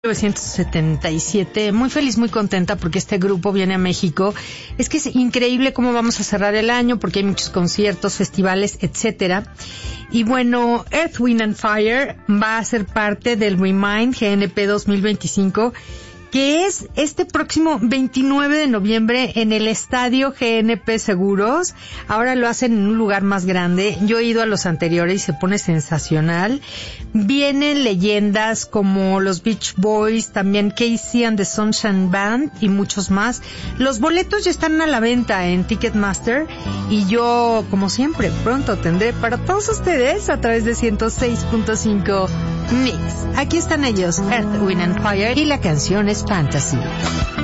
1977, muy feliz, muy contenta porque este grupo viene a México. Es que es increíble cómo vamos a cerrar el año porque hay muchos conciertos, festivales, etcétera. Y bueno, Earth, Wind and Fire va a ser parte del Remind GNP 2025, que es este próximo 29 de noviembre en el Estadio GNP Seguros. Ahora lo hacen en un lugar más grande. Yo he ido a los anteriores y se pone sensacional. Vienen leyendas como los Beach Boys, también Casey and the Sunshine Band y muchos más. Los boletos ya están a la venta en Ticketmaster y yo, como siempre, pronto tendré para todos ustedes a través de 106.5 Mix. Aquí están ellos, Earth, Wind and Fire, y la canción es Fantasy.